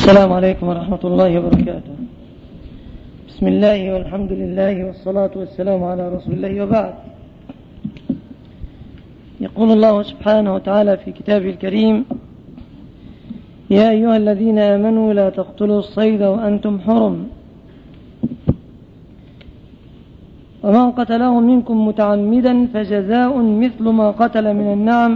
السلام عليكم ورحمة الله وبركاته. بسم الله والحمد لله والصلاة والسلام على رسول الله، وبعد. يقول الله سبحانه وتعالى في كتابه الكريم: يا أيها الذين آمنوا لا تقتلوا الصيد وأنتم حرم، ومن قتله منكم متعمدا فجزاء مثل ما قتل من النعم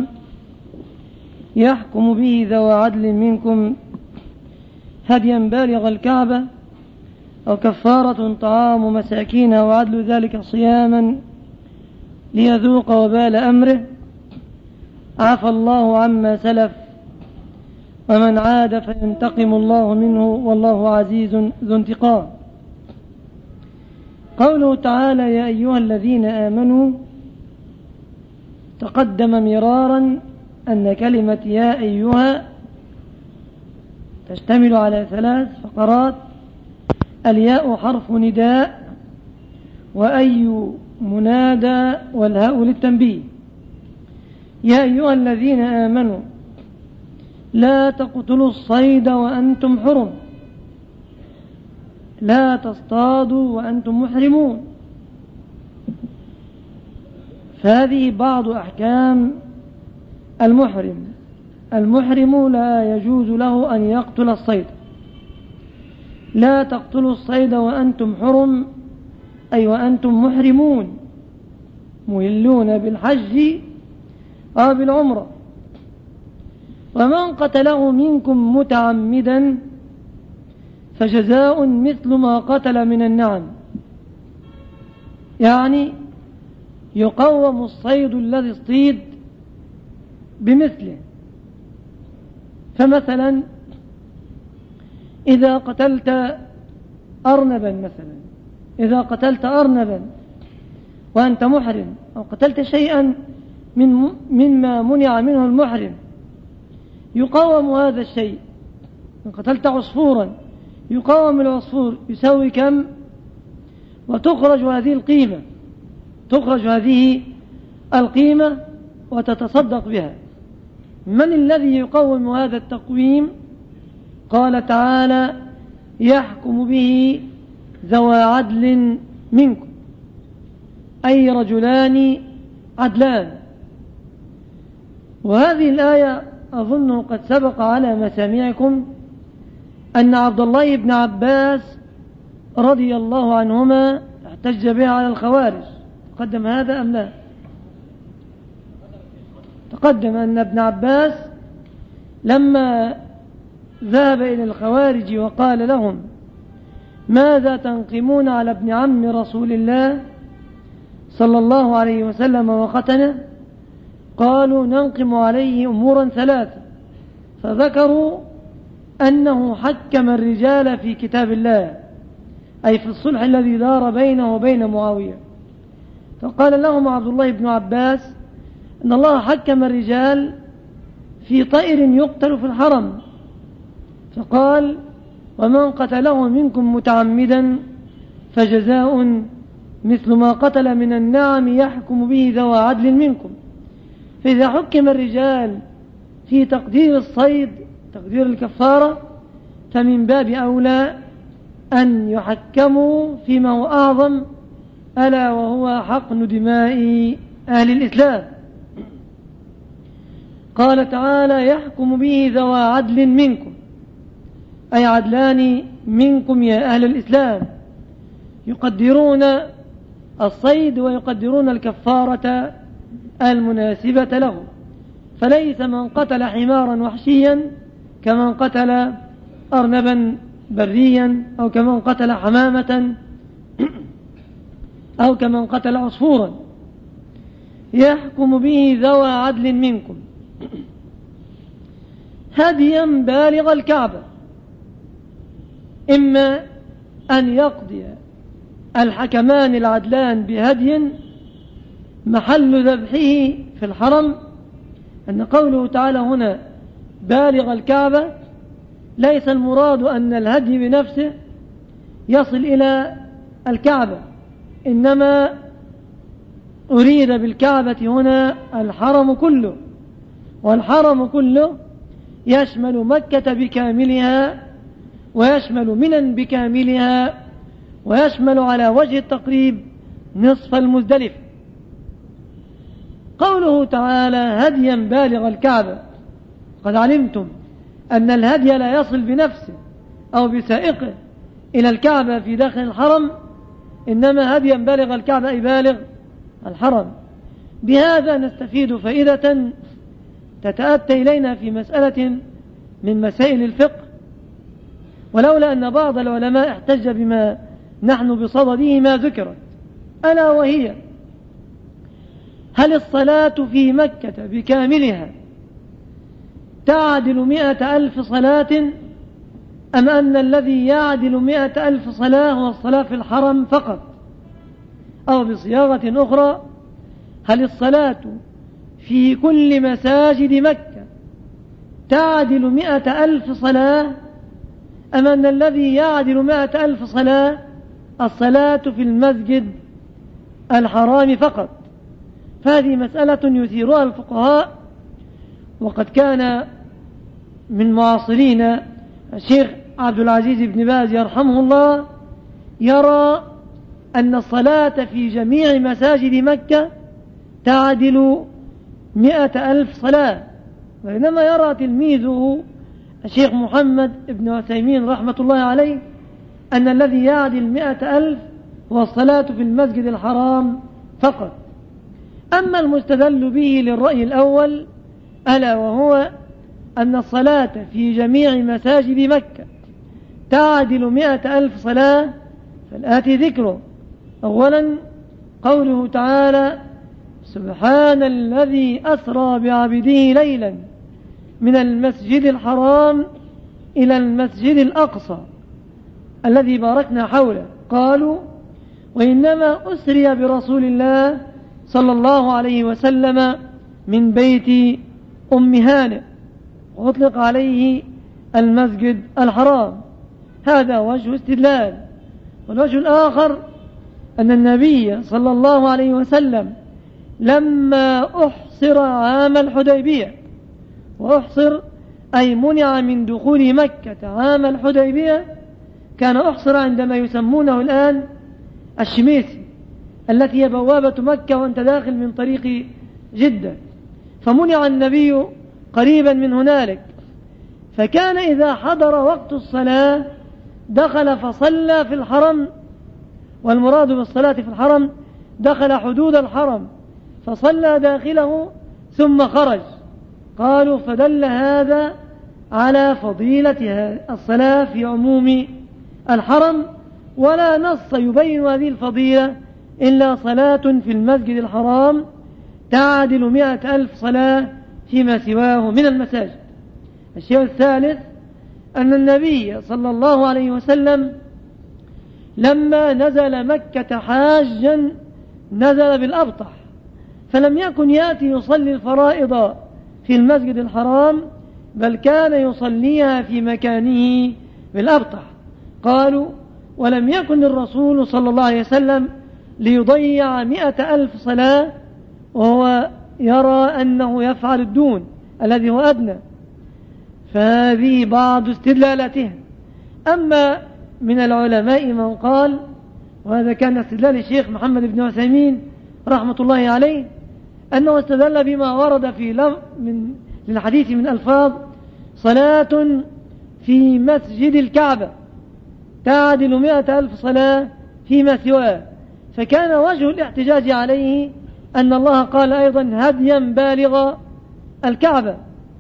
يحكم به ذوى عدل منكم هديا بالغ الكعبة أو كفارة طعام مساكين أو عدل ذلك صياما ليذوق وبال أمره، عفى الله عما سلف ومن عاد فينتقم الله منه والله عزيز ذو انتقام. قوله تعالى: يا أيها الذين آمنوا، تقدم مرارا أن كلمة يا أيها تشتمل على 3 فقرات: الياء حرف نداء، وأي منادى، والهاء للتنبيه. يا أيها الذين آمنوا لا تقتلوا الصيد وأنتم حرم، لا تصطادوا وأنتم محرمون. فهذه بعض أحكام المحرم. المحرم لا يجوز له أن يقتل الصيد. لا تقتلوا الصيد وأنتم حرم، أي وأنتم محرمون، مهلون بالحج أو بالعمرة. ومن قتله منكم متعمدا فجزاء مثل ما قتل من النعم، يعني يقوم الصيد الذي اصطيد بمثله. فمثلا إذا قتلت أرنبا وأنت محرم، أو قتلت شيئا مما منع منه المحرم، يقوم هذا الشيء. إن قتلت عصفورا يقوم العصفور، يساوي كم؟ وتخرج هذه القيمة وتتصدق بها. من الذي يقوم هذا التقويم؟ قال تعالى: يحكم به ذوى عدل منكم، أي رجلان عدلان. وهذه الآية أظن قد سبق على مسامعكم أن عبد الله بن عباس رضي الله عنهما احتج بها على الخوارج. تقدم هذا أم لا؟ تقدم أن ابن عباس لما ذهب إلى الخوارج وقال لهم: ماذا تنقمون على ابن عم رسول الله صلى الله عليه وسلم وختنه؟ قالوا: ننقم عليه أمورا 3. فذكروا أنه حكم الرجال في كتاب الله، أي في الصلح الذي دار بينه وبين معاوية. فقال لهم عبد الله بن عباس أن الله حكم الرجال في طائر يقتل في الحرم، فقال: ومن قتله منكم متعمدا فجزاء مثل ما قتل من النعم يحكم به ذوى عدل منكم. فإذا حكم الرجال في تقدير الصيد، تقدير الكفارة، فمن باب أولى أن يحكموا فيما هو أعظم، ألا وهو حقن دماء أهل الإسلام. قال تعالى: يحكم به ذوى عدل منكم، أي عدلان منكم يا أهل الإسلام، يقدرون الصيد ويقدرون الكفارة المناسبة له. فليس من قتل حمارا وحشيا كمن قتل أرنبا بريا، أو كمن قتل حمامة، أو كمن قتل عصفورا. يحكم به ذوى عدل منكم هديا بالغ الكعبة، إما أن يقضي الحكمان العدلان بهدي محل ذبحه في الحرم. أن قوله تعالى هنا بالغ الكعبة ليس المراد أن الهدي بنفسه يصل إلى الكعبة، إنما أريد بالكعبة هنا الحرم كله، والحرم كله يشمل مكة بكاملها ويشمل منا بكاملها، ويشمل على وجه التقريب نصف المزدلفة. قوله تعالى هديا بالغ الكعبة، قد علمتم أن الهدي لا يصل بنفسه أو بسائقه إلى الكعبة في داخل الحرم، إنما هديا بالغ الكعبة أي بالغ الحرم. بهذا نستفيد فائدة تتأتى إلينا في مسألة من مسائل الفقه، ولولا أن بعض العلماء احتج بما نحن بصدده ما ذكرت، ألا وهي: هل الصلاة في مكة بكاملها تعدل 100,000 صلاة، أم أن الذي يعدل 100,000 صلاة هو الصلاة في الحرم فقط؟ أو بصياغة أخرى: هل الصلاة في كل مساجد مكة تعدل 100,000 صلاة، أم أن الذي يعدل 100,000 صلاة الصلاة في المسجد الحرام فقط؟ فهذه مسألة يثيرها الفقهاء، وقد كان من معاصرين الشيخ عبد العزيز بن باز يرحمه الله يرى أن الصلاة في جميع مساجد مكة تعدل 100,000 صلاة، بينما يرى تلميذه الشيخ محمد بن عثيمين رحمة الله عليه أن الذي يعدل 100,000 هو الصلاة في المسجد الحرام فقط. أما المستدل به للرأي الأول، ألا وهو أن الصلاة في جميع مساجد مكة تعدل 100,000 صلاة، فالآتي ذكره: أولا قوله تعالى سبحان الذي أسرى بعبده ليلا من المسجد الحرام إلى المسجد الأقصى الذي باركنا حوله. قالوا وإنما أسري برسول الله صلى الله عليه وسلم من بيت أم هانئ، وأطلق عليه المسجد الحرام. هذا وجه استدلال. والوجه الآخر أن النبي صلى الله عليه وسلم لما أحصر عام الحديبية، وأحصر أي منع من دخول مكة عام الحديبية، كان أحصر عندما يسمونه الآن الشميسي، التي هي بوابة مكة وأنت داخل من طريق جدة، فمنع النبي قريبا من هنالك، فكان إذا حضر وقت الصلاة دخل فصلى في الحرم، والمراد بالصلاة في الحرم دخل حدود الحرم فصلى داخله ثم خرج. قالوا فدل هذا على فضيلة الصلاة في عموم الحرم، ولا نص يبين هذه الفضيلة إلا صلاة في المسجد الحرام تعدل 100,000 صلاة فيما سواه من المساجد. الشيء الثالث أن النبي صلى الله عليه وسلم لما نزل مكة حاجا نزل بالأبطح، فلم يكن يأتي يصلي الفرائض في المسجد الحرام، بل كان يصليها في مكانه بالأبطح. قالوا ولم يكن الرسول صلى الله عليه وسلم ليضيع 100,000 صلاة وهو يرى أنه يفعل الدون الذي هو أدنى. فهذه بعض استدلالاتهم. أما من العلماء من قال، وهذا كان استدلال الشيخ محمد بن عثيمين رحمة الله عليه، أنه استدل بما ورد في الحديث من ألفاظ صلاة في مسجد الكعبة تعدل 100,000 صلاة فيما سواه، فكان وجه الاحتجاج عليه أن الله قال أيضا هديا بالغ الكعبة.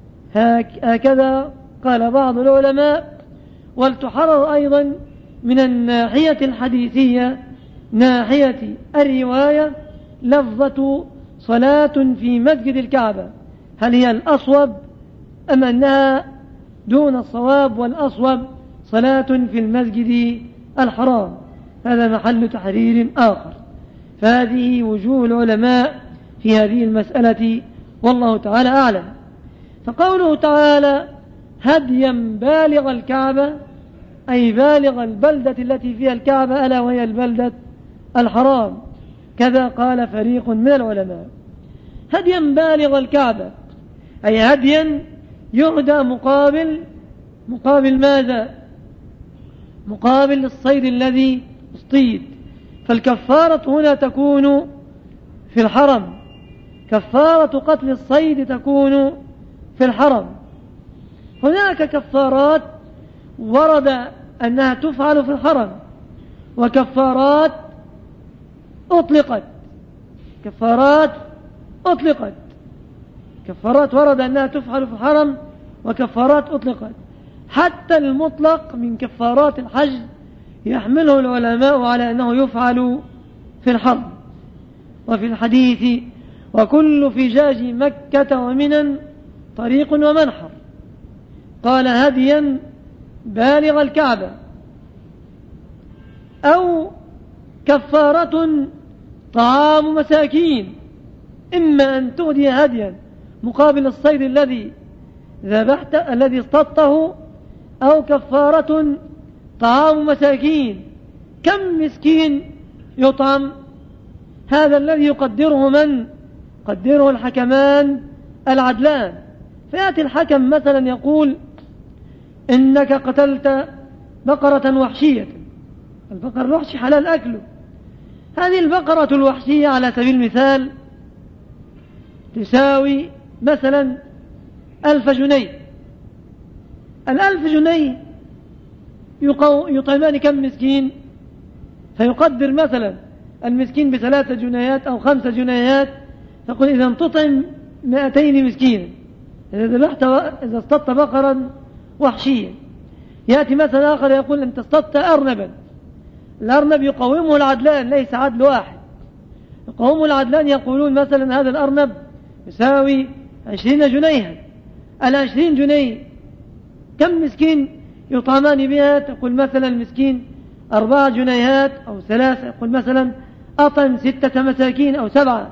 هكذا قال بعض العلماء. ولتحرر أيضا من الناحية الحديثية ناحية الرواية لفظة صلاة في مسجد الكعبة، هل هي الأصوب أم أنها دون الصواب، والأصوب صلاة في المسجد الحرام؟ هذا محل تحرير آخر. فهذه وجوه العلماء في هذه المسألة، والله تعالى أعلم. فقوله تعالى هديا بالغ الكعبة أي بالغ البلدة التي فيها الكعبة، ألا وهي البلدة الحرام. كذا قال فريق من العلماء. هديا بالغ الكعبة أي هديا يهدى مقابل ماذا؟ مقابل الصيد الذي اصطيد. فالكفارة هنا تكون في الحرم، كفارة قتل الصيد تكون في الحرم. هناك كفارات ورد أنها تفعل في الحرم، وكفارات أطلقت، كفارات ورد أنها تفعل في الحرم، وكفارات أطلقت. حتى المطلق من كفارات الحج يحمله العلماء على أنه يفعل في الحرم. وفي الحديث: وكل فجاج مكة ومنى طريق ومنحر، قال: هديا بالغ الكعبة. أو كفارة طعام مساكين، إما أن تهدي هديا مقابل الصيد الذي اصطدته، أو كفارة طعام مساكين. كم مسكين يطعم؟ هذا الذي يقدره من؟ يقدره الحكمان العدلان. فيأتي الحكم مثلا يقول: إنك قتلت بقرة وحشية، البقر الوحشي حلال أكله، هذه البقرة الوحشية على سبيل المثال تساوي مثلا 1000 جنيه. 1000 جنيه يطعمان كم مسكين؟ فيقدر مثلا المسكين ب3 جنيهات أو 5 جنيهات، فقل إذا تطعم 200 مسكين إذا اصطدت بقرا وحشيا. يأتي مثلا آخر يقول: أنت اصطدت أرنبا، الأرنب يقومه العدلان، ليس عدل واحد، يقومه العدلان يقولون مثلا هذا الأرنب يساوي 20 جنيها. 20 جنيه كم مسكين يطعمان بها؟ تقول مثلا المسكين 4 جنيهات أو 3، يقول مثلا أطعم 6 مساكين أو 7.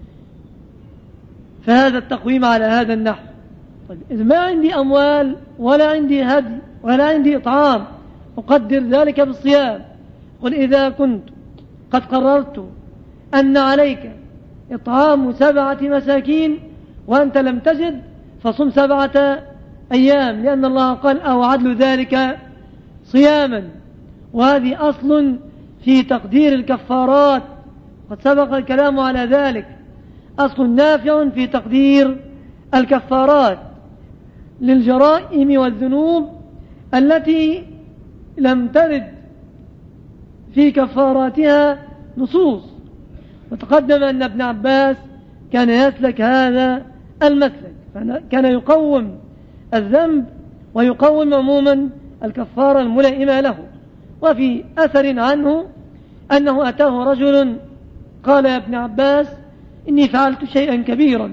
فهذا التقويم على هذا النحو. طيب إذا ما عندي أموال ولا عندي هدي ولا عندي إطعام، أقدر ذلك بالصيام. قل: إذا كنت قد قررت أن عليك إطعام 7 مساكين وأنت لم تجد، فصم 7 أيام، لأن الله قال: أو عدل ذلك صياما. وهذه أصل في تقدير الكفارات، قد سبق الكلام على ذلك، أصل نافع في تقدير الكفارات للجرائم والذنوب التي لم ترد في كفاراتها نصوص. وتقدم أن ابن عباس كان يسلك هذا المسلك، كان يقوم الذنب ويقوم عموما الكفارة الملائمة له. وفي أثر عنه أنه أتاه رجل قال: يا ابن عباس، إني فعلت شيئا كبيرا.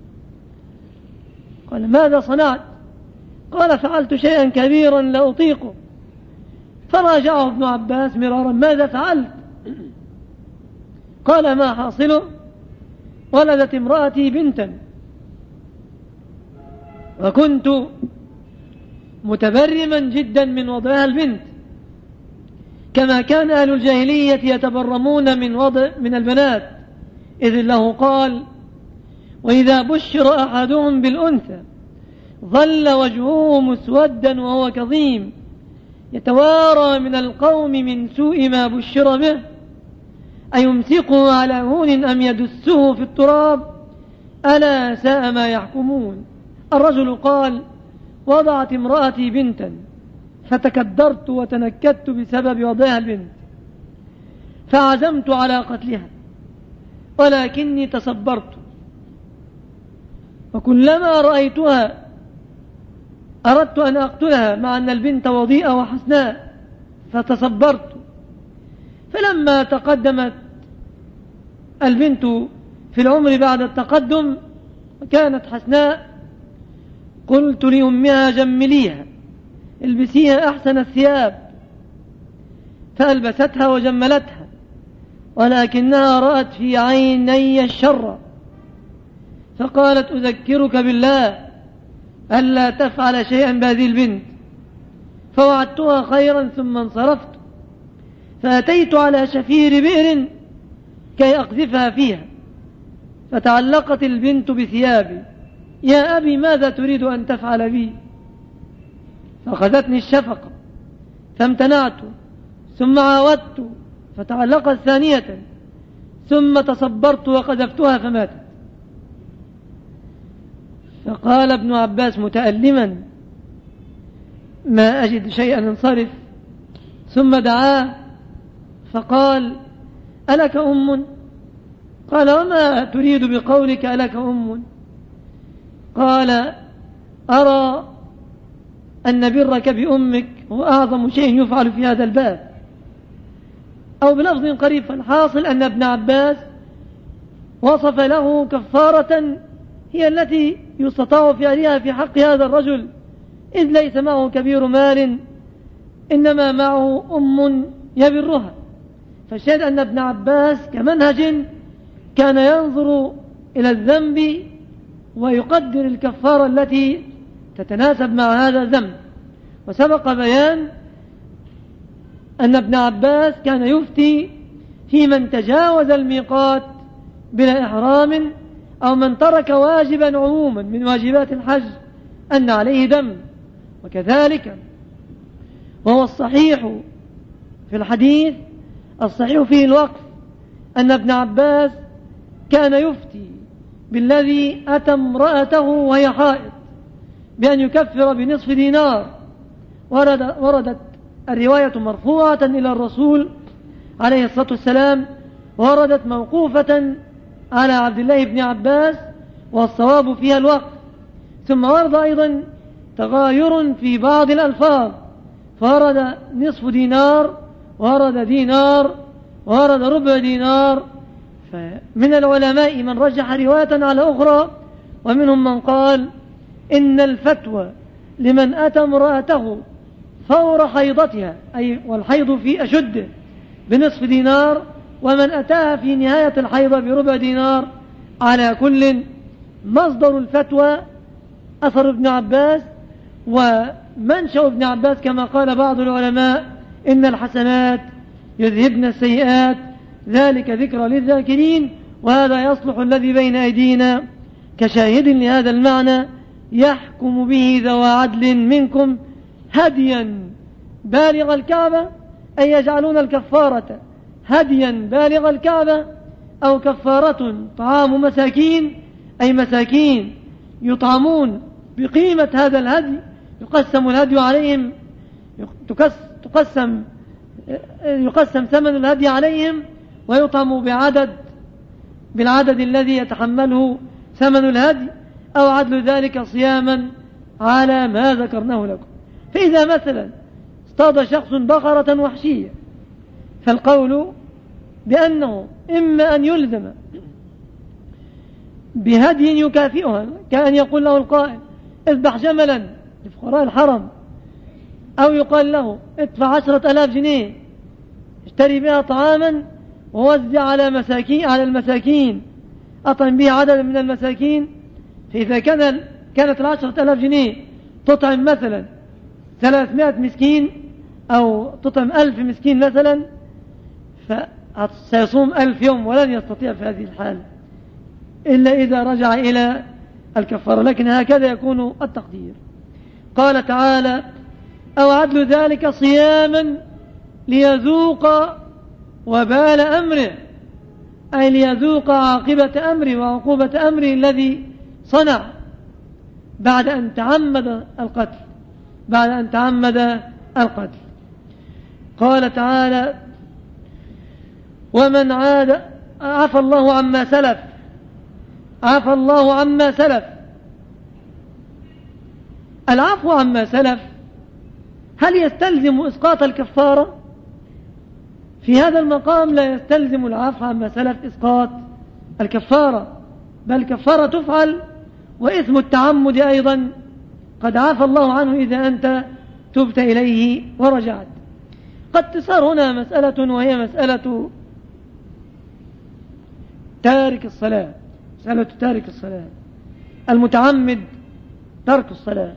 قال: ماذا صنعت؟ قال: فعلت شيئا كبيرا لا أطيقه. فراجعه ابن عباس مرارا: ماذا فعلت؟ قال: ما حاصله؟ ولدت امرأتي بنتا، وكنت متبرما جدا من وضعها البنت، كما كان أهل الجاهلية يتبرمون من البنات، إذ الله قال: وإذا بشر أحدهم بالأنثى ظل وجهه مسودا وهو كظيم يتوارى من القوم من سوء ما بشر به أيمسكه على هون أم يدسه في التراب ألا ساء ما يحكمون. الرجل قال: وضعت امرأتي بنتا فتكدرت وتنكدت بسبب وضعها البنت، فعزمت على قتلها، ولكني تصبرت، وكلما رأيتها أردت أن أقتلها، مع أن البنت وضيئة وحسناء، فتصبرت. فلما تقدمت البنت في العمر بعد التقدم وكانت حسناء، قلت لأمها: جمليها، البسيها أحسن الثياب. فألبستها وجملتها، ولكنها رأت في عيني الشر، فقالت: أذكرك بالله ألا تفعل شيئا بهذه البنت. فوعدتها خيرا ثم انصرفت، فأتيت على شفير بئر كي أقذفها فيها، فتعلقت البنت بثيابي. يا أبي، ماذا تريد أن تفعل بي؟ فأخذتني الشفقة، فامتنعت، ثم عاودت فتعلقت ثانية، ثم تصبرت وقذفتها فماتت. فقال ابن عباس متألما: ما أجد شيئا انصرف. ثم دعاه فقال: ألك أم؟ قال: وما تريد بقولك ألك أم؟ قال: أرى أن برك بأمك هو أعظم شيء يفعل في هذا الباب، أو بلفظ قريب. فالحاصل أن ابن عباس وصف له كفارة هي التي يستطاع فعلها في حق هذا الرجل، إذ ليس معه كبير مال، إنما معه أم يبرها. فالشاهد أن ابن عباس كمنهج كان ينظر إلى الذنب ويقدر الكفارة التي تتناسب مع هذا الذنب. وسبق بيان أن ابن عباس كان يفتي في من تجاوز الميقات بلا إحرام، أو من ترك واجبا عموما من واجبات الحج أن عليه دم. وكذلك وهو الصحيح في الحديث الصحيح فيه الوقف أن ابن عباس كان يفتي بالذي أتى امرأته وهي حائض بأن يكفر بنصف دينار. وردت الرواية مرفوعة إلى الرسول عليه الصلاة والسلام، وردت موقوفة على عبد الله بن عباس، والصواب فيها الوقف. ثم ورد أيضا تغاير في بعض الألفاظ، فورد نصف دينار، ورد دينار، ورد ربع دينار. فمن العلماء من رجح رواية على أخرى، ومنهم من قال إن الفتوى لمن أتى امرأته فور حيضتها، أي والحيض في أشده، بنصف دينار، ومن أتاها في نهاية الحيضة بربع دينار. على كل مصدر الفتوى أثر ابن عباس، ومنشأ ابن عباس كما قال بعض العلماء: إن الحسنات يذهبن السيئات، ذلك ذكرى للذاكرين. وهذا يصلح الذي بين أيدينا كشاهد لهذا المعنى: يحكم به ذوى عدل منكم هديا بالغ الكعبة، أي يجعلون الكفارة هديا بالغ الكعبة، أو كفارة طعام مساكين، أي مساكين يطعمون بقيمة هذا الهدي، يقسم الهدي عليهم، يقسم ثمن الهدي عليهم، ويطعم بالعدد الذي يتحمله ثمن الهدي، أو عدل ذلك صياما على ما ذكرناه لكم. فإذا مثلا اصطاد شخص بقرة وحشية، فالقول بأنه إما أن يلزم بهدي يكافئها، كأن يقول له القائل: اذبح جملا لفقراء الحرم، أو يقال له: ادفع 10,000 جنيه اشتري بها طعاما ووزع على المساكين، أطعم به عدد من المساكين. فإذا كانت 10,000 جنيه تطعم مثلا 300 مسكين، أو تطعم 1000 مسكين مثلا، فسيصوم 1000 يوم، ولن يستطيع في هذه الحال إلا إذا رجع إلى الكفارة. لكن هكذا يكون التقدير. قال تعالى: أو عدل ذلك صياما ليذوق وبال أمره، أي ليذوق عاقبة أمره وعقوبة أمره الذي صنع بعد أن تعمد القتل. قال تعالى: ومن عاد عفى الله عما سلف. العفو عما سلف هل يستلزم إسقاط الكفارة؟ في هذا المقام لا يستلزم العفو عما سلف إسقاط الكفارة، بل الكفارة تفعل، وإثم التعمد أيضا قد عفى الله عنه إذا أنت تبت إليه ورجعت. قد تصار هنا مسألة، وهي مسألة تارك الصلاة، المتعمد ترك الصلاة.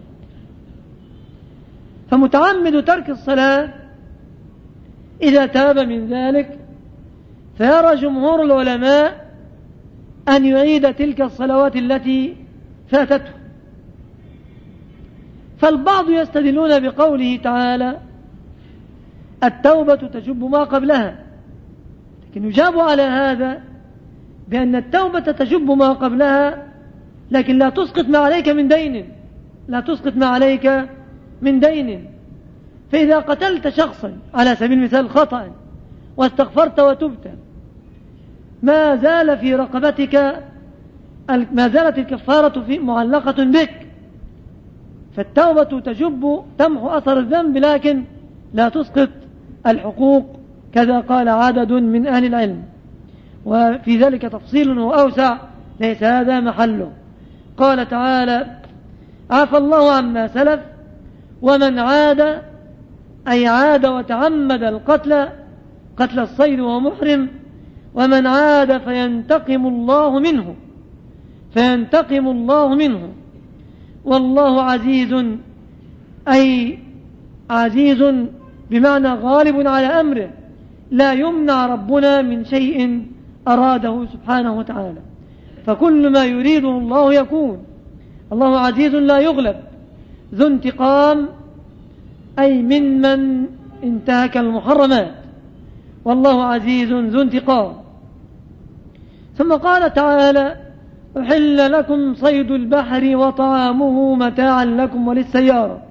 فمتعمد ترك الصلاة إذا تاب من ذلك، فيرى جمهور العلماء أن يعيد تلك الصلوات التي فاتته. فالبعض يستدلون بقوله تعالى: التوبة تجب ما قبلها، لكن يجاب على هذا بأن التوبة تجب ما قبلها، لكن لا تسقط ما عليك من دين، لا تسقط ما عليك من دين. فإذا قتلت شخصا على سبيل المثال خطأ واستغفرت وتبت، ما زال في رقبتك، ما زالت الكفارة معلقة بك، فالتوبة تجب تمحو أثر الذنب لكن لا تسقط الحقوق، كذا قال عدد من أهل العلم، وفي ذلك تفصيل وأوسع ليس هذا محله. قال تعالى: عفى الله عما سلف ومن عاد، أي عاد وتعمد القتل، قتل الصيد وهو محرم، ومن عاد فينتقم الله منه، فينتقم الله منه، والله عزيز، أي عزيز بمعنى غالب على أمره، لا يمنع ربنا من شيء أراده سبحانه وتعالى، فكل ما يريده الله يكون. الله عزيز لا يغلب، ذو انتقام، أي ممن انتهك المحرمات، والله عزيز ذو انتقام. ثم قال تعالى: أحل لكم صيد البحر وطعامه متاعا لكم وللسيارة.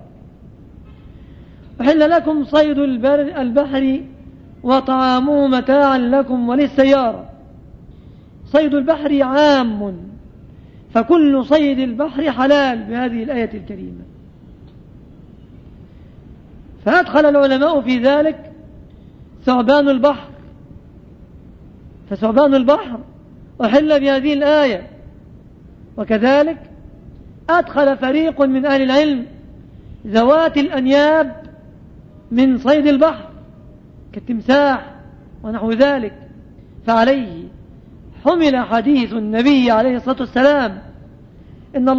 أحل لكم صيد البحر وطعامه متاعا لكم وللسيارة. صيد البحر عام، فكل صيد البحر حلال بهذه الآية الكريمة. فأدخل العلماء في ذلك ثعبان البحر، فثعبان البحر أحل بهذه الآية. وكذلك أدخل فريق من أهل العلم ذوات الأنياب من صيد البحر كالتمساح ونحو ذلك، فعليه حمل حديث النبي عليه الصلاة والسلام: إن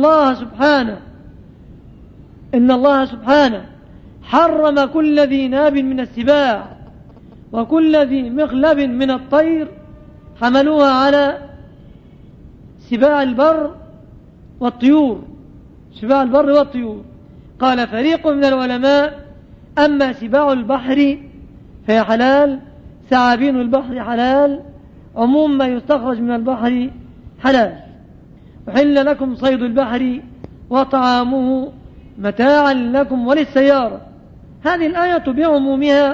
الله سبحانه حرم كل ذي ناب من السباع وكل ذي مخلب من الطير، حملوها على سباع البر والطيور، سباع البر والطيور. قال فريق من العلماء: أما سباع البحر فهي حلال، ثعابين البحر حلال، عموم ما يستخرج من البحر حلال. أحل لكم صيد البحر وطعامه متاعا لكم وللسيارة. هذه الآية بعمومها،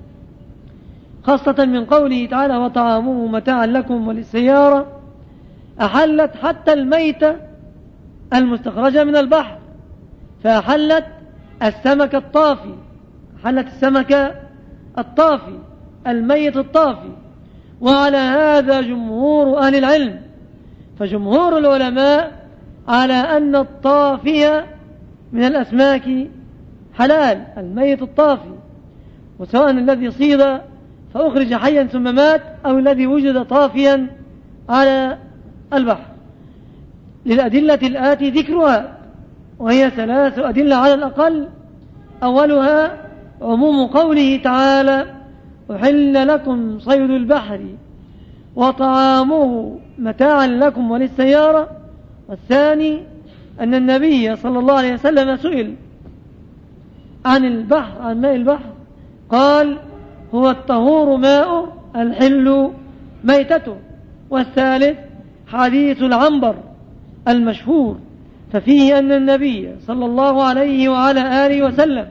خاصة من قوله تعالى: وطعامه متاعا لكم وللسيارة، أحلت حتى الميتة المستخرجة من البحر، فأحلت السمك الطافي، أحلت السمك الطافي الميت الطافي. وعلى هذا جمهور أهل العلم، فجمهور العلماء على أن الطافي من الأسماك حلال، الميت الطافي، وسواء الذي صيد فأخرج حيا ثم مات أو الذي وجد طافيا على البحر، للأدلة الآتي ذكرها، وهي 3 أدلة على الأقل. أولها عموم قوله تعالى: أحل لكم صيد البحر وطعامه متاعا لكم وللسيارة. والثاني أن النبي صلى الله عليه وسلم سئل عن البحر، عن ماء البحر، قال: هو الطهور ماءه الحل ميتته. والثالث حديث العنبر المشهور، ففيه أن النبي صلى الله عليه وعلى آله وسلم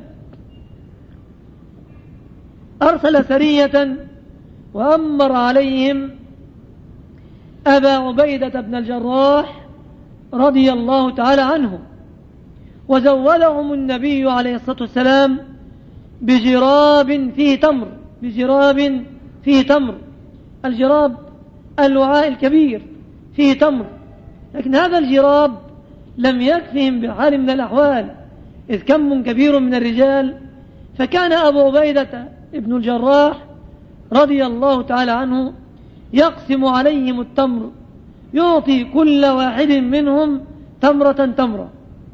أرسل سرية وأمر عليهم أبا عبيدة بن الجراح رضي الله تعالى عنه، وزودهم النبي عليه الصلاة والسلام بجراب فيه تمر، بجراب فيه تمر. الجراب الوعاء الكبير فيه تمر، لكن هذا الجراب لم يكفهم بحال من الأحوال، إذ كم كبير من الرجال، فكان أبو عبيدة ابن الجراح رضي الله تعالى عنه يقسم عليهم التمر، يعطي كل واحد منهم تمرة تمرة.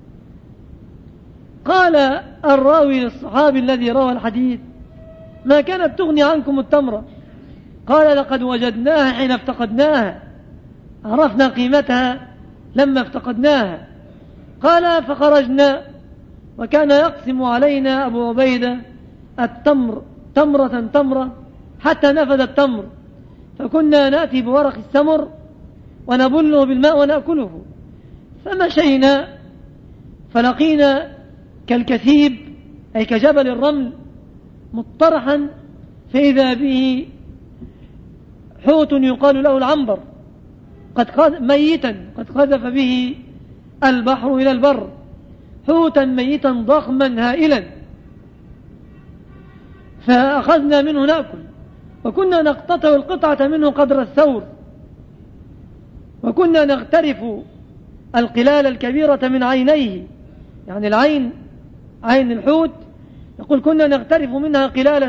قال الراوي للصحابي الذي روى الحديث: ما كانت تغني عنكم التمرة؟ قال: لقد وجدناها حين افتقدناها، عرفنا قيمتها لما افتقدناها. قال: فخرجنا، وكان يقسم علينا أبو عبيدة التمر تمرة تمرة حتى نفد التمر، فكنا نأتي بورق السمر ونبله بالماء ونأكله. فمشينا فلقينا كالكثيب أي كجبل الرمل مطرحا، فإذا به حوت يقال له العنبر ميتا قد قذف به البحر إلى البر، حوتا ميتا ضخما هائلا، فأخذنا منه نأكل، وكنا نقتطع القطعة منه قدر الثور، وكنا نغترف القلال الكبيرة من عينيه، يعني العين عين الحوت، يقول كنا نغترف منها قلال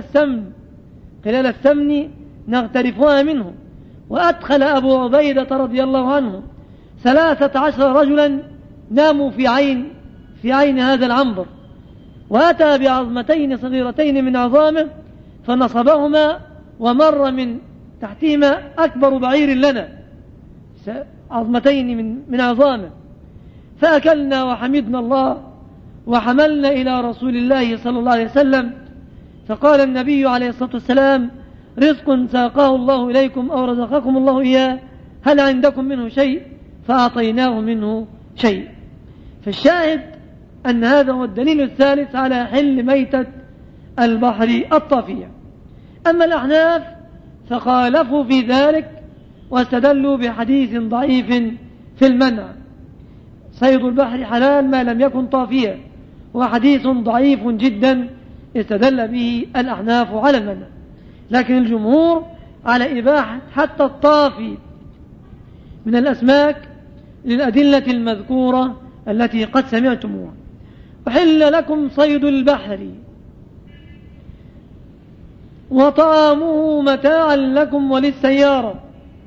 السمن نغترفها منه. وأدخل أبو عبيدة رضي الله عنه 13 رجلا ناموا في عين هذا العنبر، وأتى بعظمتين صغيرتين من عظامه فنصبهما، ومر من تحتهما أكبر بعير لنا، عظمتين من عظامه، فأكلنا وحمدنا الله وحملنا إلى رسول الله صلى الله عليه وسلم، فقال النبي عليه الصلاة والسلام: رزق ساقاه الله إليكم أو رزقكم الله إياه، هل عندكم منه شيء؟ فأعطيناه منه شيء. فالشاهد أن هذا هو الدليل الثالث على حل ميتة البحر الطافية. أما الأحناف فخالفوا في ذلك واستدلوا بحديث ضعيف في المنع، صيد البحر حلال ما لم يكن طافيا، وحديث ضعيف جدا استدل به الأحناف على المنع، لكن الجمهور على إباحة حتى الطافي من الأسماك للأدلة المذكورة التي قد سمعتموها. وحل لكم صيد البحر وطعامه متاعا لكم وللسيارة،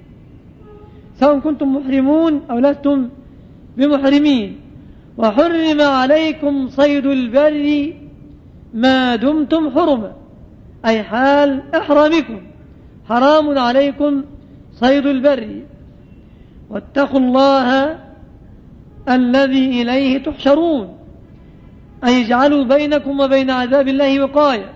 سواء كنتم محرمون أو لستم بمحرمين. وحرم عليكم صيد البر ما دمتم حرما، أي حال إحرامكم حرام عليكم صيد البر. واتقوا الله الذي إليه تحشرون، أي اجعلوا بينكم وبين عذاب الله وقاية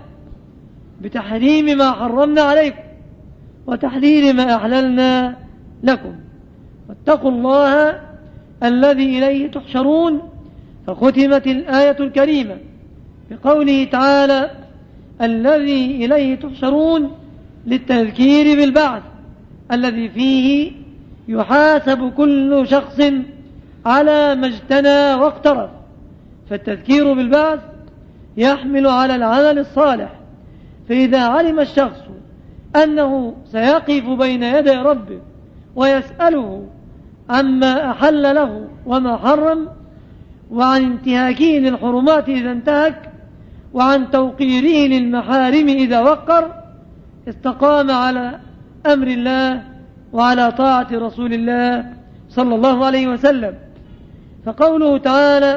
بتحريم ما حرمنا عليكم وتحليل ما أحللنا لكم. واتقوا الله الذي إليه تحشرون. فختمت الآية الكريمة بقوله تعالى: الذي إليه تحشرون، للتذكير بالبعث الذي فيه يحاسب كل شخص على ما اجتنى واقترف. فالتذكير بالبعث يحمل على العمل الصالح، فإذا علم الشخص أنه سيقف بين يدي ربه ويسأله عما أحل له وما حرم، وعن انتهاكه للحرمات إذا انتهك، وعن توقيره للمحارم إذا وقر، استقام على أمر الله وعلى طاعة رسول الله صلى الله عليه وسلم. فقوله تعالى: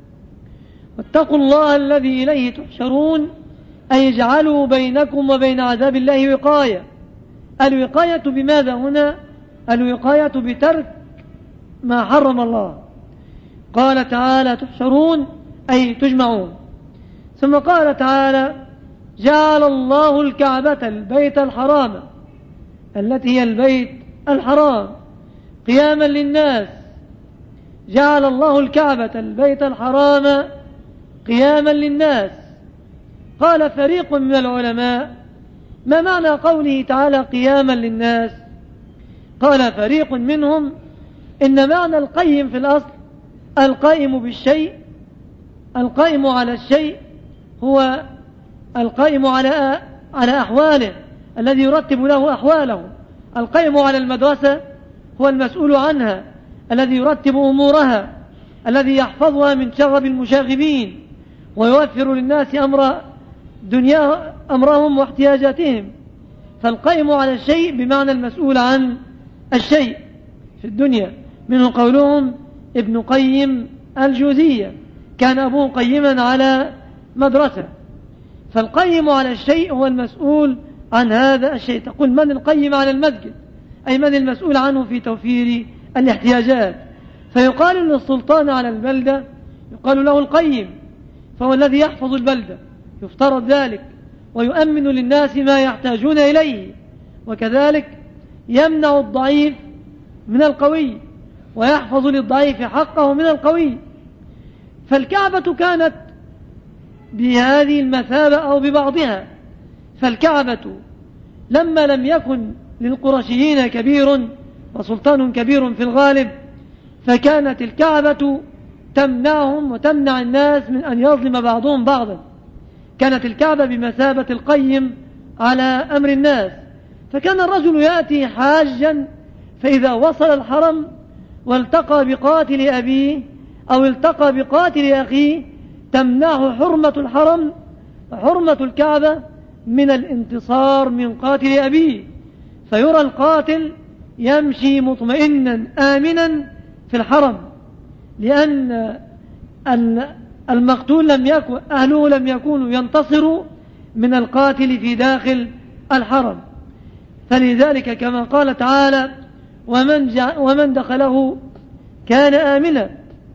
واتقوا الله الذي إليه تحشرون، أي اجعلوا بينكم وبين عذاب الله وقاية. الوقاية بماذا هنا؟ الوقاية بترك ما حرم الله. قال تعالى: تحشرون أي تجمعون. ثم قال تعالى: جعل الله الكعبة البيت الحرام، التي هي البيت الحرام، قياما للناس. جعل الله الكعبة البيت الحرام قياما للناس. قال فريق من العلماء: ما معنى قوله تعالى قياما للناس؟ قال فريق منهم: إن معنى القيم في الأصل القائم بالشيء، القائم على الشيء هو القائم على أحواله، الذي يرتب له أحواله. القائم على المدرسة هو المسؤول عنها، الذي يرتب أمورها، الذي يحفظها من شغب المشاغبين، ويوفر للناس أمرهم واحتياجاتهم. فالقائم على الشيء بمعنى المسؤول عن الشيء في الدنيا. منه قولهم ابن قيم الجوزية، كان أبوه قيما على مدرسة. فالقيم على الشيء هو المسؤول عن هذا الشيء. تقول: من القيم على المسجد؟ أي من المسؤول عنه في توفير الاحتياجات. فيقال للسلطان على البلدة يقال له القيم، فهو الذي يحفظ البلدة، يفترض ذلك، ويؤمن للناس ما يحتاجون إليه، وكذلك يمنع الضعيف من القوي ويحفظ للضعيف حقه من القوي. فالكعبة كانت بهذه المثابة أو ببعضها. فالكعبة لما لم يكن للقرشيين كبير وسلطان كبير في الغالب، فكانت الكعبة تمنعهم وتمنع الناس من أن يظلم بعضهم بعضا. كانت الكعبة بمثابة القيم على أمر الناس. فكان الرجل يأتي حاجا، فإذا وصل الحرم والتقى بقاتل أبيه أو التقى بقاتل أخيه تمنعه حرمة الحرم وحرمة الكعبة من الانتصار من قاتل أبيه، فيرى القاتل يمشي مطمئنا آمنا في الحرم، لأن المقتول أهله لم يكونوا ينتصروا من القاتل في داخل الحرم. فلذلك كما قال تعالى: ومن دخله كان آمنا.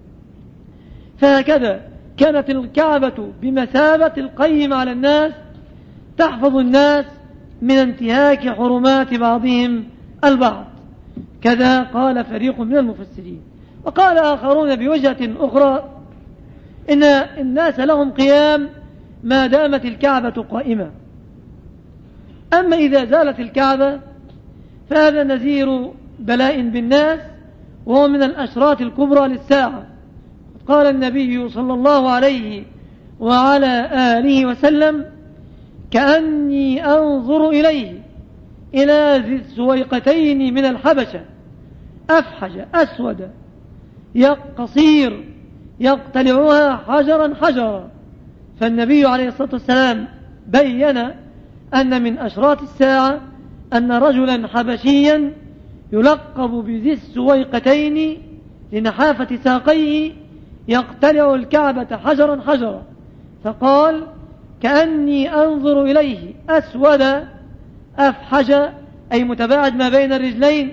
فهكذا كانت الكعبة بمثابة القيم على الناس، تحفظ الناس من انتهاك حرمات بعضهم البعض. كذا قال فريق من المفسرين. وقال آخرون بوجهة أخرى إن الناس لهم قيام ما دامت الكعبة قائمة، أما إذا زالت الكعبة فهذا نذير بلاء بالناس، وهو من الأشراط الكبرى للساعة. قال النبي صلى الله عليه وعلى آله وسلم: كأني أنظر إليه إلى ذي السويقتين من الحبشة، أفحج أسود قصير يقتلعها حجرا حجرا. فالنبي عليه الصلاة والسلام بين أن من أشراط الساعة أن رجلا حبشيا يلقب بذي السويقتين لنحافة ساقيه يقتلع الكعبة حجرا حجرا. فقال: كأني أنظر إليه أسود أفحج، أي متباعد ما بين الرجلين،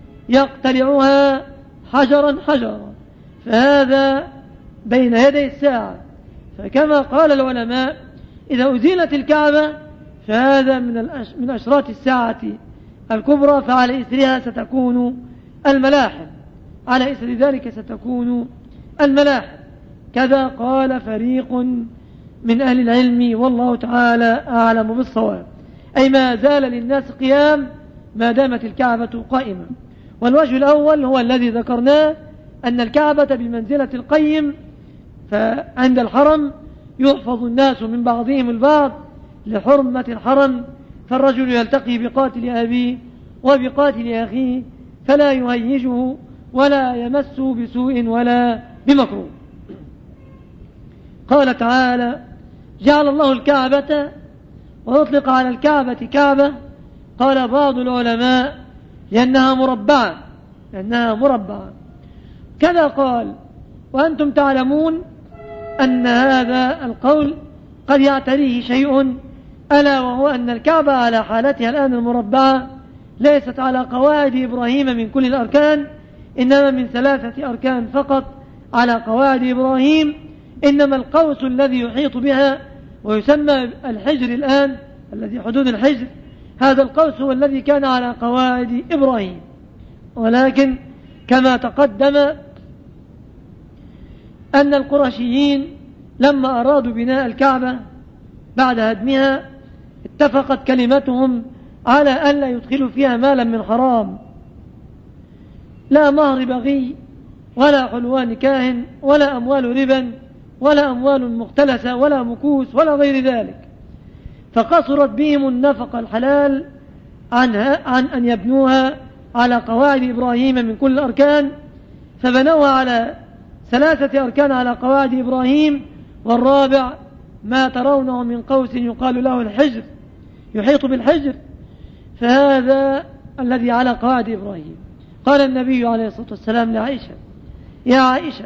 يقتلعها حجرا حجرا. فهذا بين يدي الساعة. فكما قال العلماء: إذا أزيلت الكعبة فهذا من أشراط الساعة الكبرى، فعلى إثرها ستكون الملاحم، على إثر ذلك ستكون الملاحم. كذا قال فريق من أهل العلم، والله تعالى أعلم بالصواب، أي ما زال للناس قيام ما دامت الكعبة قائمة. والوجه الأول هو الذي ذكرناه، أن الكعبة بمنزلة القيم، فعند الحرم يحفظ الناس من بعضهم البعض لحرمة الحرم، فالرجل يلتقي بقاتل أبيه وبقاتل أخيه فلا يهيجه ولا يمسه بسوء ولا بمكروه. قال تعالى: جعل الله الكعبة، ويطلق على الكعبة كعبة. قال بعض العلماء لأنها مربعة. كذا قال: وأنتم تعلمون أن هذا القول قد يعتريه شيء، ألا وهو أن الكعبة على حالتها الآن المربعة ليست على قواعد إبراهيم من كل الأركان، إنما من 3 أركان فقط على قواعد إبراهيم. إنما القوس الذي يحيط بها ويسمى الحجر الآن، الذي حدود الحجر، هذا القوس هو الذي كان على قواعد إبراهيم. ولكن كما تقدم أن القرشيين لما أرادوا بناء الكعبة بعد هدمها اتفقت كلمتهم على أن لا يدخلوا فيها مالا من حرام، لا مهر بغي ولا حلوان كاهن ولا أموال ربا ولا أموال مختلسة ولا مكوس ولا غير ذلك. فقصرت بهم النفقة الحلال عن أن يبنوها على قواعد إبراهيم من كل الأركان، فبنوها على 3 أركان على قواعد إبراهيم، والرابع ما ترونه من قوس يقال له الحجر يحيط بالحجر، فهذا الذي على قواعد إبراهيم. قال النبي عليه الصلاة والسلام لعائشة: يا عائشة،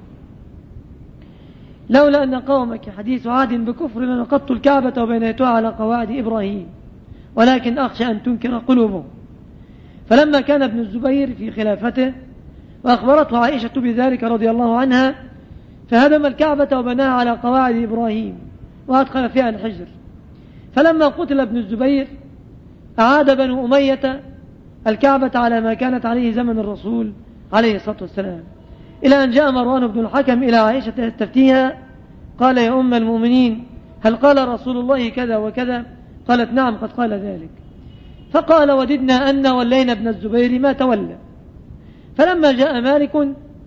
لولا أن قومك حديث عهد بكفر لنقضت الكعبة وبنيتها على قواعد إبراهيم، ولكن أخشى أن تنكر قلوبهم. فلما كان ابن الزبير في خلافته وأخبرته عائشة بذلك رضي الله عنها، فهدم الكعبة وبناها على قواعد إبراهيم وأدخل فيها الحجر. فلما قتل ابن الزبير أعاد بنو أمية الكعبة على ما كانت عليه زمن الرسول عليه الصلاة والسلام، إلى أن جاء مروان بن الحكم إلى عائشة يستفتيها قال: يا أم المؤمنين، هل قال رسول الله كذا وكذا؟ قالت: نعم قد قال ذلك. فقال: وددنا أن ولينا ابن الزبير ما تولى. فلما جاء مالك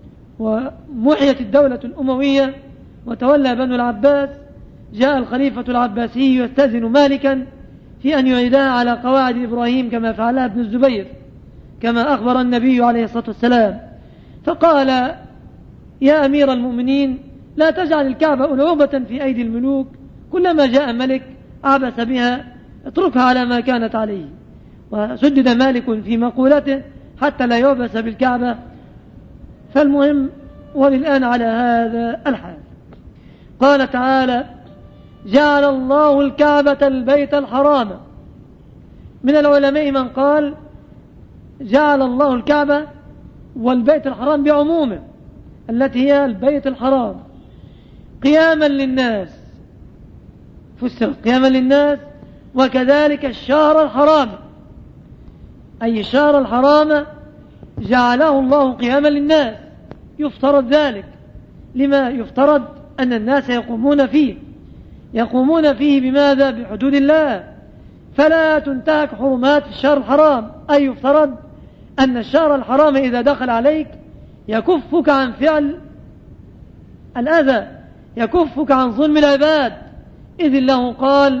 ومحيت الدولة الأموية وتولى بنو العباس، جاء الخليفة العباسي يستأذن مالكا في أن يعيدها على قواعد إبراهيم كما فعلها ابن الزبير، كما أخبر النبي عليه الصلاة والسلام. فقال: يا أمير المؤمنين، لا تجعل الكعبة ألعوبة في أيدي الملوك، كلما جاء ملك عبس بها، اتركها على ما كانت عليه. وسدد مالك في مقولته حتى لا يعبس بالكعبة. فالمهم وللآن على هذا الحال. قال تعالى: جعل الله الكعبة البيت الحرام. من العلماء من قال جعل الله الكعبة والبيت الحرام بعمومه التي هي البيت الحرام قياما للناس، فسر قياما للناس، وكذلك الشهر الحرام، أي الشهر الحرام جعله الله قياما للناس، يفترض ذلك. لما يفترض؟ أن الناس يقومون فيه بماذا؟ بحدود الله، فلا تنتهك حرمات في الشهر الحرام. أي يفترض أن الشهر الحرام إذا دخل عليك يكفك عن فعل الأذى، يكفك عن ظلم العباد، إذ الله قال: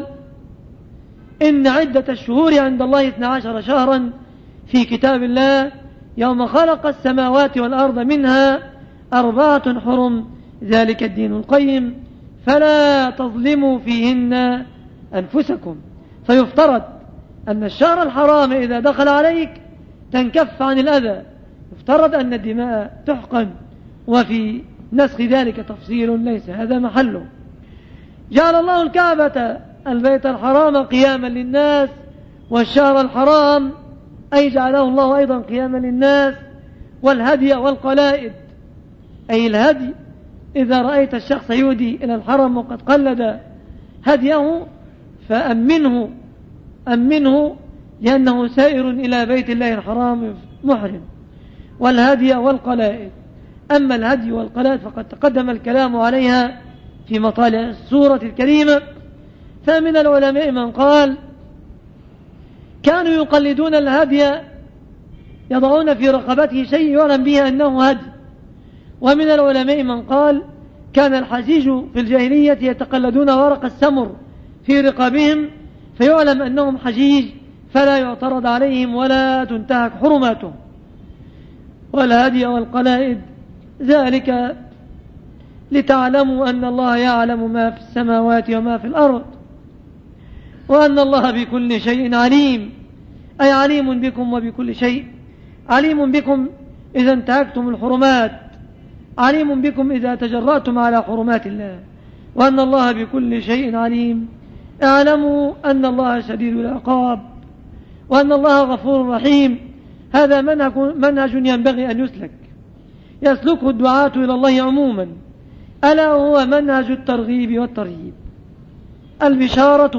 إن عدة الشهور عند الله 12 شهرا في كتاب الله يوم خلق السماوات والأرض منها 4 حرم ذلك الدين القيم فلا تظلموا فيهن أنفسكم. فيفترض أن الشهر الحرام إذا دخل عليك تنكف عن الأذى، يفترض أن الدماء تحقن، وفي نسخ ذلك تفصيل ليس هذا محله. جعل الله الكعبة البيت الحرام قياما للناس، والشهر الحرام أي جعله الله أيضا قياما للناس، والهدي والقلائد، أي الهدي إذا رأيت الشخص يهدي إلى الحرم وقد قلد هديه فأمنه لأنه سائر إلى بيت الله الحرام محرم، والهدي والقلائد. أما الهدي والقلائد فقد تقدم الكلام عليها في مطالع السورة الكريمة. فمن العلماء من قال كانوا يقلدون الهدي، يضعون في رقبته شيء يعلم به أنه هدي. ومن العلماء من قال كان الحجيج في الجاهلية يتقلدون ورق السمر في رقابهم فيعلم أنهم حجيج فلا يعترض عليهم ولا تنتهك حرماتهم. والهدي والقلائد ذلك لتعلموا أن الله يعلم ما في السماوات وما في الأرض، وأن الله بكل شيء عليم، أي عليم بكم وبكل شيء، عليم بكم إذا انتهكتم الحرمات، عليم بكم إذا تجرأتم على حرمات الله، وأن الله بكل شيء عليم. اعلموا أن الله شديد العقاب وأن الله غفور رحيم. هذا منهج ينبغي أن يسلكه الدعاة إلى الله عموما، ألا هو منهج الترغيب والترهيب، البشارة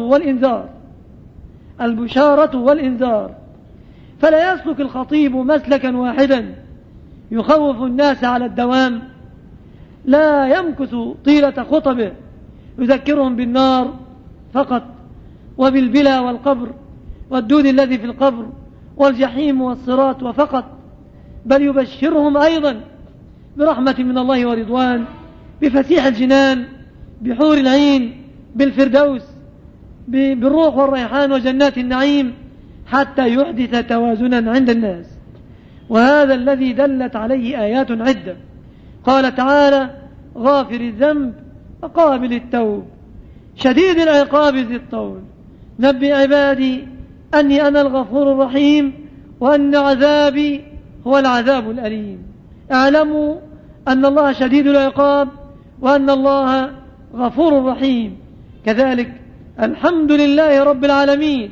والإنذار. فلا يسلك الخطيب مسلكا واحدا يخوف الناس على الدوام، لا يمكث طيلة خطبه يذكرهم بالنار فقط وبالبلى والقبر والدود الذي في القبر والجحيم والصراط وفقط، بل يبشرهم أيضا برحمة من الله ورضوان، بفسيح الجنان، بحور العين، بالفردوس، بالروح والريحان وجنات النعيم، حتى يحدث توازنا عند الناس. وهذا الذي دلت عليه آيات عدة. قال تعالى: غافر الذنب وقابل التوب شديد العقاب ذي الطول نبئ عبادي أني أنا الغفور الرحيم وأن عذابي هو العذاب الأليم. اعلموا أن الله شديد العقاب وأن الله غفور رحيم. كذلك الحمد لله رب العالمين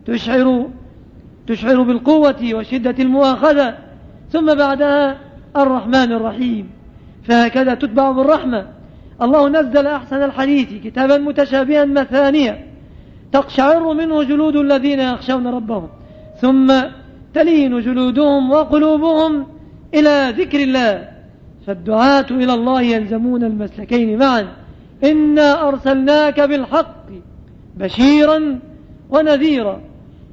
تشعر بالقوة وشدة المؤاخذة، ثم بعدها الرحمن الرحيم، فهكذا تتبع بالرحمة. الله نزل أحسن الحديث كتابا متشابها مثانية تقشعر منه جلود الذين يخشون ربهم ثم تلين جلودهم وقلوبهم إلى ذكر الله. فالدعاة إلى الله يلزمون المسلكين معا. إنا أرسلناك بالحق بشيرا ونذيرا.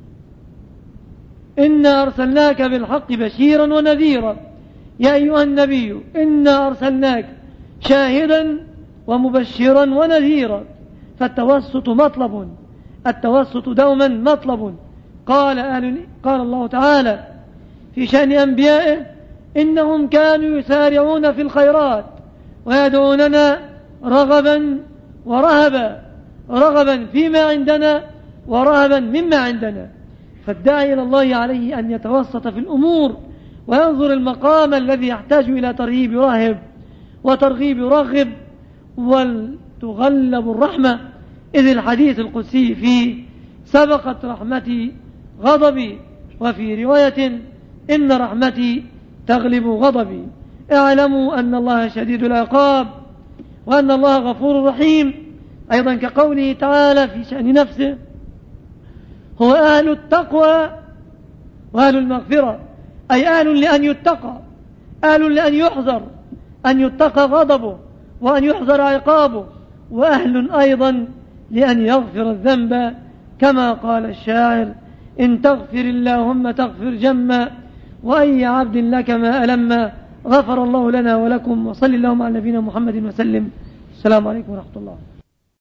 إنا أرسلناك بالحق بشيرا ونذيرا يا أيها النبي إنا أرسلناك شاهدا ومبشرا ونذيرا. فالتوسط مطلب، التوسط دوما مطلب. قال الله تعالى في شأن أنبيائه إنهم كانوا يسارعون في الخيرات ويدعوننا رغبا ورهبا، رغبا فيما عندنا ورهبا مما عندنا. فالداعي إلى الله عليه أن يتوسط في الأمور وينظر المقام الذي يحتاج إلى ترهيب يرهب وترغيب يرغب، ولتغلب الرحمة، إذ الحديث القدسي فيه سبقت رحمتي غضبي، وفي رواية إن رحمتي تغلب غضبي. اعلموا أن الله شديد العقاب وأن الله غفور رحيم. أيضا كقوله تعالى في شأن نفسه هو أهل التقوى وأهل المغفرة، أي أهل لأن يتقى، أهل لأن يحذر، أن يتقى غضبه وأن يحذر عقابه، وأهل أيضا لأن يغفر الذنب كما قال الشاعر إن تغفر اللهم تغفر جما وأي عبد لك ما ألم غفر الله لنا ولكم. وصل اللهم على نبينا محمد وسلم. السلام عليكم ورحمة الله.